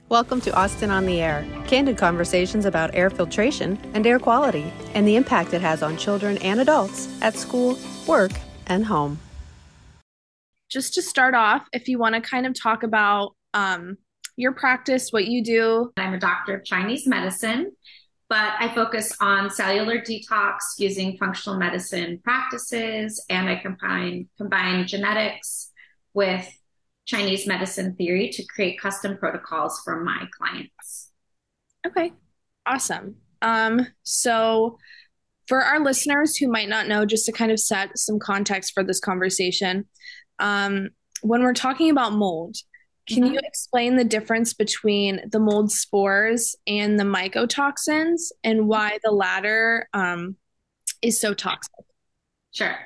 Welcome to Austin on the Air, candid conversations about air filtration and air quality and the impact it has on children and adults at school, work, and home. Just to start off, if you want to kind of talk about your practice, what you do. I'm a doctor of Chinese medicine, but I focus on cellular detox using functional medicine practices, and I combine genetics with Chinese medicine theory to create custom protocols for my clients. Okay, awesome. So for our listeners who might not know, just to kind of set some context for this conversation, when we're talking about mold, can you explain the difference between the mold spores and the mycotoxins and why the latter is so toxic? Sure.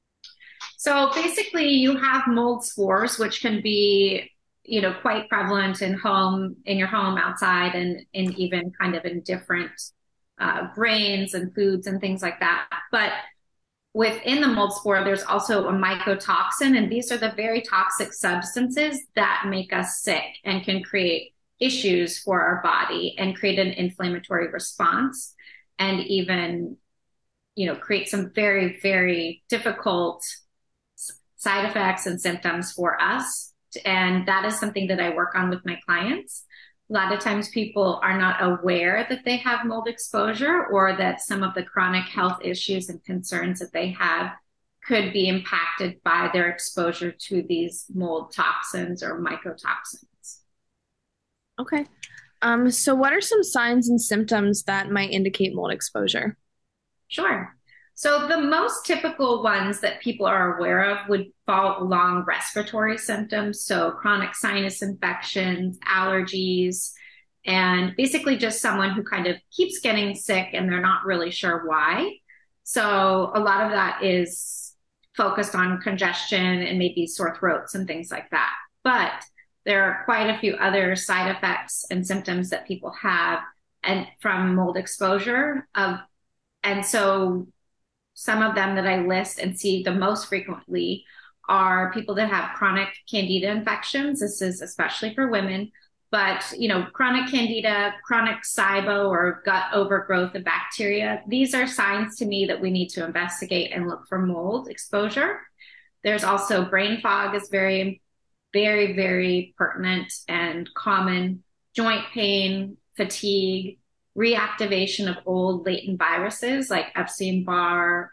So basically you have mold spores, which can be, quite prevalent in your home, outside, and even kind of in different grains and foods and things like that. But within the mold spore, there's also a mycotoxin, and these are the very toxic substances that make us sick and can create issues for our body and create an inflammatory response, and even, create some very, very difficult side effects and symptoms for us. And that is something that I work on with my clients. A lot of times people are not aware that they have mold exposure, or that some of the chronic health issues and concerns that they have could be impacted by their exposure to these mold toxins or mycotoxins. Okay. So what are some signs and symptoms that might indicate mold exposure? Sure. So the most typical ones that people are aware of would fall along respiratory symptoms. So chronic sinus infections, allergies, and basically just someone who kind of keeps getting sick and they're not really sure why. So a lot of that is focused on congestion and maybe sore throats and things like that. But there are quite a few other side effects and symptoms that people have and from mold exposure. And so some of them that I list and see the most frequently are people that have chronic candida infections. This is especially for women, but chronic candida, chronic SIBO, or gut overgrowth of bacteria. These are signs to me that we need to investigate and look for mold exposure. There's also brain fog is very, very, very pertinent and common. Joint pain, fatigue, reactivation of old latent viruses like Epstein-Barr,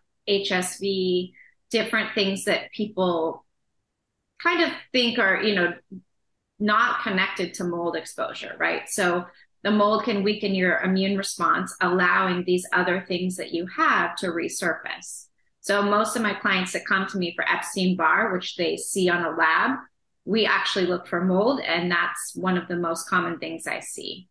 HSV, different things that people kind of think are, not connected to mold exposure, right? So the mold can weaken your immune response, allowing these other things that you have to resurface. So most of my clients that come to me for Epstein-Barr, which they see on a lab, we actually look for mold, and that's one of the most common things I see.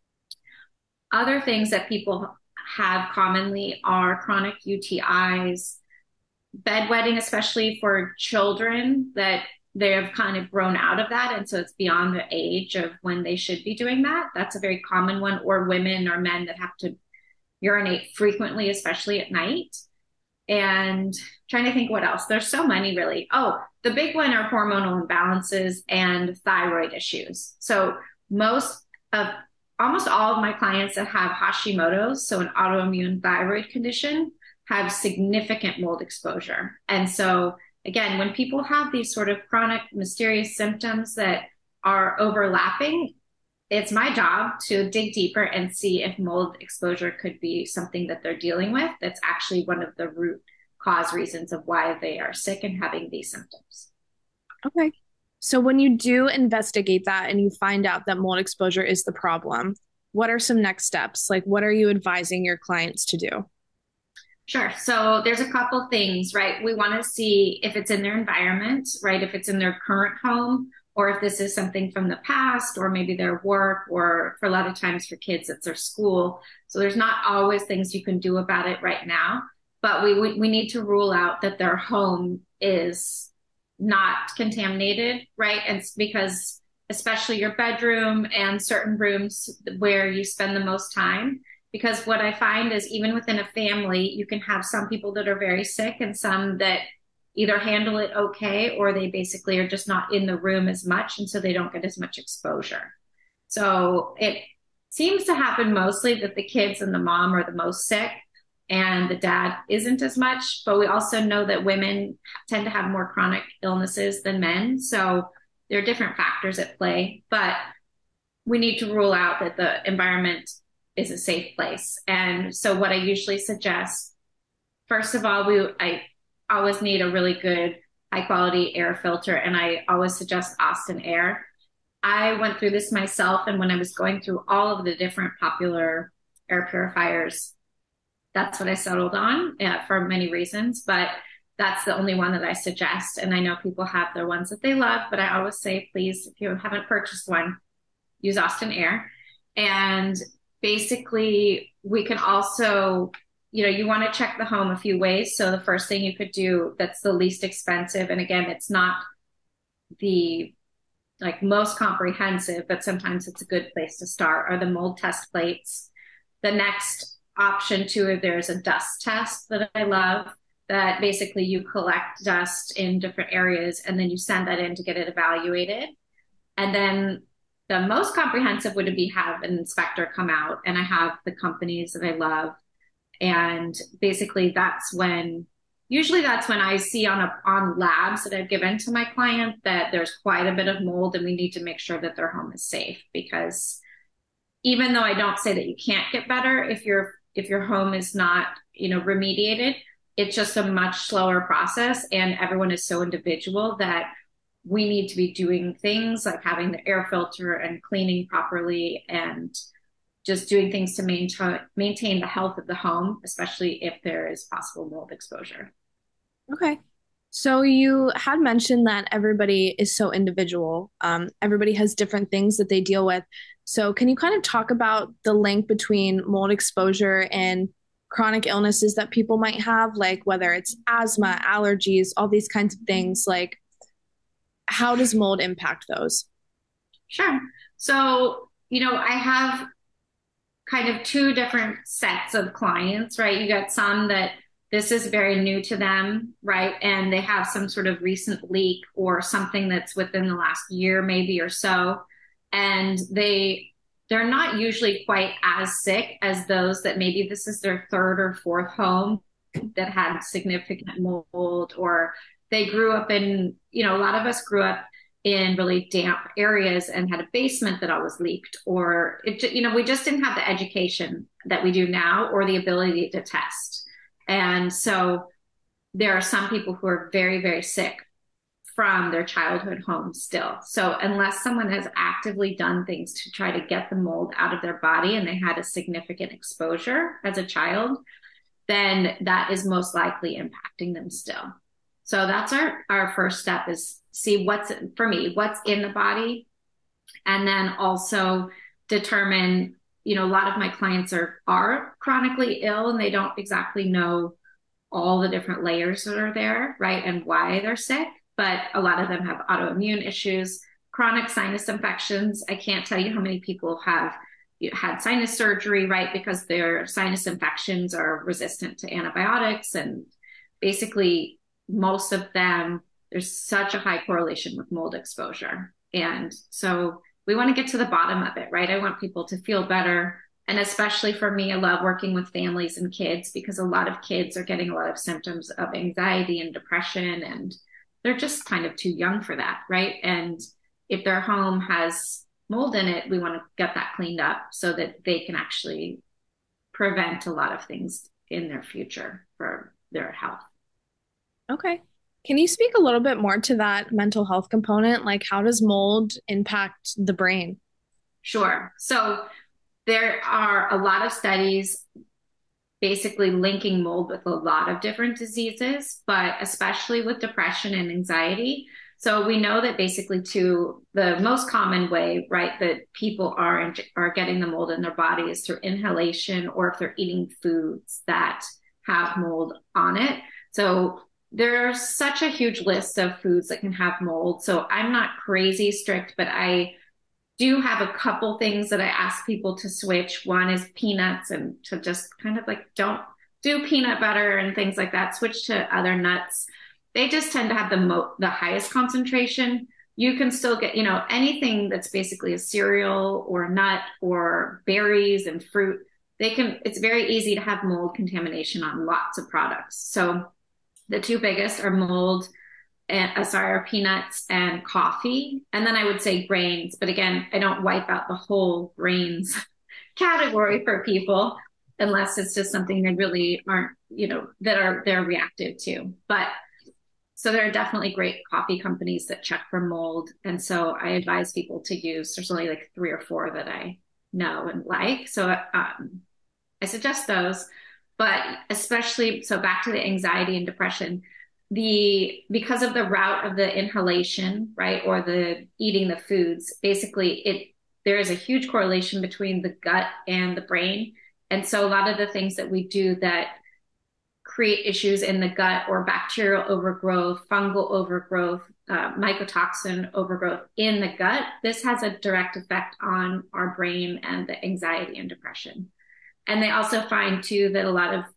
Other things that people have commonly are chronic UTIs, bedwetting, especially for children that they have kind of grown out of that. And so it's beyond the age of when they should be doing that. That's a very common one. Or women or men that have to urinate frequently, especially at night. And trying to think what else. There's so many, really. Oh, the big one are hormonal imbalances and thyroid issues. So almost all of my clients that have Hashimoto's, so an autoimmune thyroid condition, have significant mold exposure. And so again, when people have these sort of chronic mysterious symptoms that are overlapping, it's my job to dig deeper and see if mold exposure could be something that they're dealing with that's actually one of the root cause reasons of why they are sick and having these symptoms. Okay. So when you do investigate that and you find out that mold exposure is the problem, what are some next steps? Like, what are you advising your clients to do? Sure. So there's a couple things, right? We want to see if it's in their environment, right? If it's in their current home, or if this is something from the past, or maybe their work, or for a lot of times for kids, it's their school. So there's not always things you can do about it right now, but we need to rule out that their home is not contaminated, right? And because especially your bedroom and certain rooms where you spend the most time, because what I find is even within a family, you can have some people that are very sick and some that either handle it okay, or they basically are just not in the room as much, and so they don't get as much exposure. So it seems to happen mostly that the kids and the mom are the most sick and the dad isn't as much. But we also know that women tend to have more chronic illnesses than men. So there are different factors at play. But we need to rule out that the environment is a safe place. And so what I usually suggest, first of all, I always need a really good high quality air filter, and I always suggest Austin Air. I went through this myself, and when I was going through all of the different popular air purifiers, that's what I settled on for many reasons, but that's the only one that I suggest. And I know people have their ones that they love, but I always say, please, if you haven't purchased one, use Austin Air. And basically, we can also, you want to check the home a few ways. So the first thing you could do that's the least expensive, and again, it's not the most comprehensive, but sometimes it's a good place to start, are the mold test plates. The next option too, there's a dust test that I love, that basically you collect dust in different areas and then you send that in to get it evaluated. And then the most comprehensive would be have an inspector come out, and I have the companies that I love. And basically usually that's when I see on labs that I've given to my client that there's quite a bit of mold, and we need to make sure that their home is safe. Because even though I don't say that you can't get better if your home is not, remediated, it's just a much slower process, and everyone is so individual that we need to be doing things like having the air filter and cleaning properly and just doing things to maintain the health of the home, especially if there is possible mold exposure. Okay. So you had mentioned that everybody is so individual. Everybody has different things that they deal with. So can you kind of talk about the link between mold exposure and chronic illnesses that people might have, like whether it's asthma, allergies, all these kinds of things? Like, how does mold impact those? Sure. So, I have kind of two different sets of clients, right? You got some that this is very new to them, right? And they have some sort of recent leak or something that's within the last year, maybe or so. And they're not usually quite as sick as those that maybe this is their third or fourth home that had significant mold, or they grew up in, a lot of us grew up in really damp areas and had a basement that always leaked, or we just didn't have the education that we do now or the ability to test. And so there are some people who are very, very sick from their childhood home still. So unless someone has actively done things to try to get the mold out of their body and they had a significant exposure as a child, then that is most likely impacting them still. So that's our first step, is see what's in the body, and then also determine, a lot of my clients are chronically ill and they don't exactly know all the different layers that are there, right? And why they're sick, but a lot of them have autoimmune issues, chronic sinus infections. I can't tell you how many people have had sinus surgery, right? Because their sinus infections are resistant to antibiotics, and basically most of them, there's such a high correlation with mold exposure. And so we want to get to the bottom of it, right? I want people to feel better. And especially for me, I love working with families and kids, because a lot of kids are getting a lot of symptoms of anxiety and depression, and they're just kind of too young for that, right? And if their home has mold in it, we want to get that cleaned up so that they can actually prevent a lot of things in their future for their health. Okay. Can you speak a little bit more to that mental health component? Like, how does mold impact the brain? Sure. So there are a lot of studies basically linking mold with a lot of different diseases, but especially with depression and anxiety. So we know that basically the most common way, right, that people are getting the mold in their body is through inhalation, or if they're eating foods that have mold on it. So there's such a huge list of foods that can have mold. So I'm not crazy strict, but I do have a couple things that I ask people to switch. One is peanuts, and to just kind of don't do peanut butter and things like that. Switch to other nuts. They just tend to have the highest concentration you can still get, anything that's basically a cereal or a nut or berries and fruit. It's very easy to have mold contamination on lots of products. So the two biggest are mold are peanuts and coffee. And then I would say grains. But again, I don't wipe out the whole grains category for people unless it's just something they really aren't, they're reactive to. But so there are definitely great coffee companies that check for mold. And so I advise people to use, there's only like 3 or 4 that I know and like. So I suggest those, but especially, so back to the anxiety and depression, because of the route of the inhalation, right, or the eating the foods, basically there is a huge correlation between the gut and the brain. And so a lot of the things that we do that create issues in the gut, or bacterial overgrowth, fungal overgrowth, mycotoxin overgrowth in the gut, this has a direct effect on our brain and the anxiety and depression. And they also find too that a lot of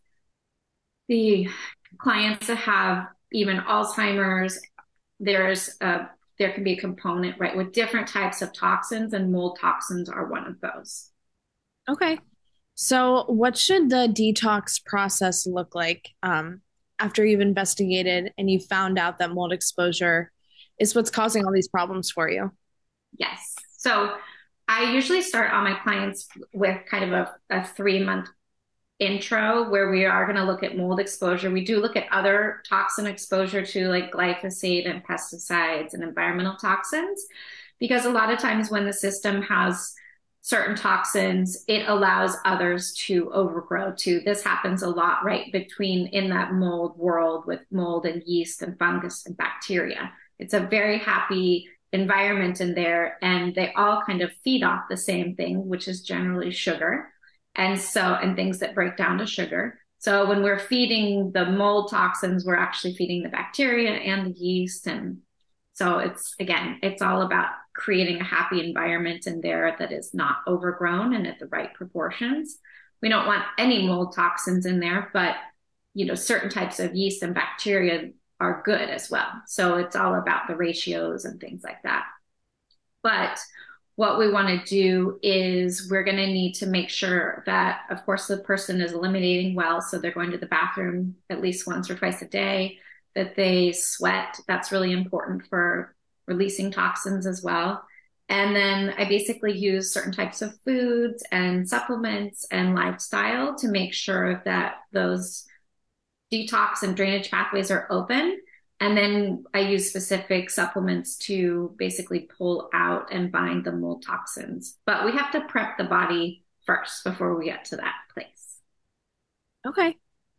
the clients that have even Alzheimer's, there can be a component, right, with different types of toxins, and mold toxins are one of those. Okay. So what should the detox process look like after you've investigated and you found out that mold exposure is what's causing all these problems for you? Yes. So I usually start all my clients with kind of a 3-month intro where we are going to look at mold exposure. We do look at other toxin exposure too, like glyphosate and pesticides and environmental toxins, because a lot of times when the system has certain toxins, it allows others to overgrow too. This happens a lot, right, in that mold world with mold and yeast and fungus and bacteria. It's a very happy environment in there, and they all kind of feed off the same thing, which is generally sugar. And things that break down to sugar. So when we're feeding the mold toxins, we're actually feeding the bacteria and the yeast. And so it's all about creating a happy environment in there that is not overgrown and at the right proportions. We don't want any mold toxins in there, but certain types of yeast and bacteria are good as well. So it's all about the ratios and things like that. But what we want to do is we're going to need to make sure that, of course, the person is eliminating well. So they're going to the bathroom at least once or twice a day, that they sweat. That's really important for releasing toxins as well. And then I basically use certain types of foods and supplements and lifestyle to make sure that those detox and drainage pathways are open. And then I use specific supplements to basically pull out and bind the mold toxins. But we have to prep the body first before we get to that place. Okay.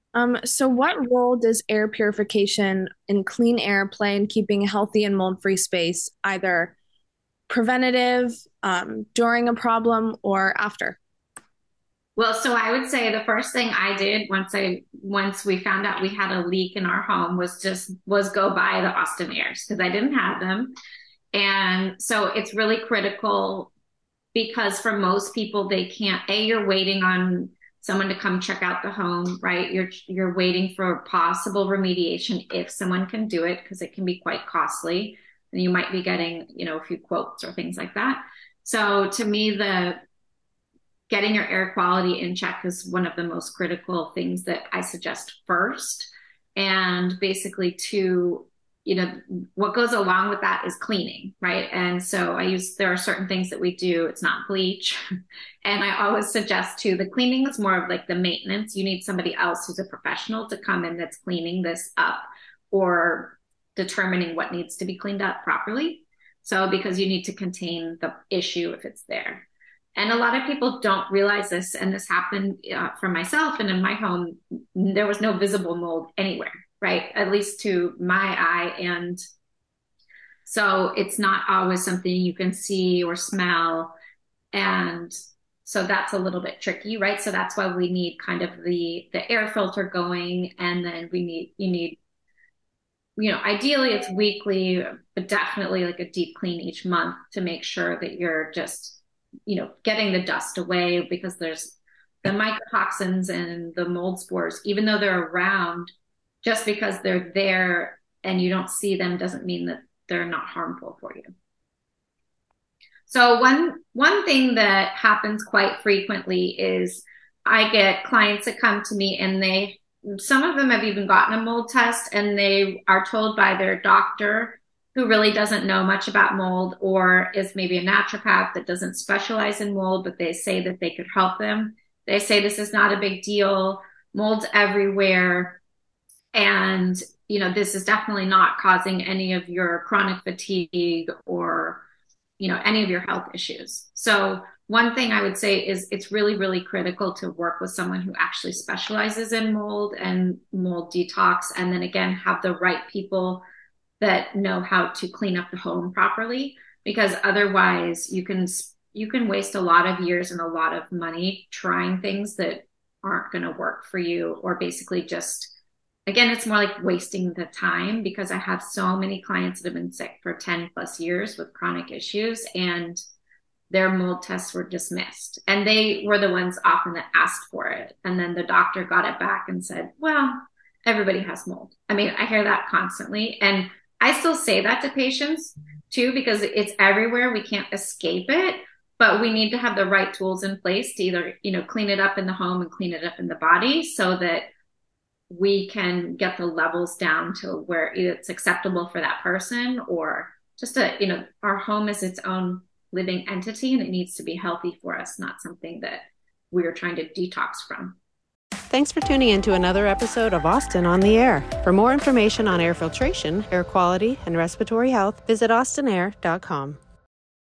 So what role does air purification and clean air play in keeping a healthy and mold-free space, either preventative, during a problem, or after? Well, so I would say the first thing I did once we found out we had a leak in our home was go buy the Austin Airs, because I didn't have them. And so it's really critical, because for most people, they can't, you're waiting on someone to come check out the home, right? You're waiting for possible remediation if someone can do it, because it can be quite costly. And you might be getting, a few quotes or things like that. So to me, getting your air quality in check is one of the most critical things that I suggest first. And basically what goes along with that is cleaning, right? And so there are certain things that we do. It's not bleach. And I always suggest too, the cleaning is more of like the maintenance. You need somebody else who's a professional to come in that's cleaning this up or determining what needs to be cleaned up properly. So because you need to contain the issue if it's there. And a lot of people don't realize this, and this happened for myself. And in my home, there was no visible mold anywhere, right? At least to my eye. And so it's not always something you can see or smell. And so that's a little bit tricky, right? So that's why we need kind of the air filter going. And then you need, ideally it's weekly, but definitely like a deep clean each month to make sure that you're just getting the dust away, because there's the mycotoxins and the mold spores, even though they're around, just because they're there and you don't see them doesn't mean that they're not harmful for you. So one thing that happens quite frequently is I get clients that come to me and some of them have even gotten a mold test, and they are told by their doctor, who really doesn't know much about mold, or is maybe a naturopath that doesn't specialize in mold, but they say that they could help them. They say this is not a big deal. Mold's everywhere. And, this is definitely not causing any of your chronic fatigue or, any of your health issues. So one thing I would say is it's really, really critical to work with someone who actually specializes in mold and mold detox. And then again, have the right people that know how to clean up the home properly, because otherwise you can waste a lot of years and a lot of money trying things that aren't going to work for you, or basically just, again, it's more like wasting the time, because I have so many clients that have been sick for 10 plus years with chronic issues, and their mold tests were dismissed, and they were the ones often that asked for it. And then the doctor got it back and said, well, everybody has mold. I mean, I hear that constantly. And I still say that to patients too, because it's everywhere. We can't escape it, but we need to have the right tools in place to either, clean it up in the home and clean it up in the body, so that we can get the levels down to where it's acceptable for that person, or just our home is its own living entity, and it needs to be healthy for us, not something that we're trying to detox from. Thanks for tuning in to another episode of Austin on the Air. For more information on air filtration, air quality, and respiratory health, visit austinair.com.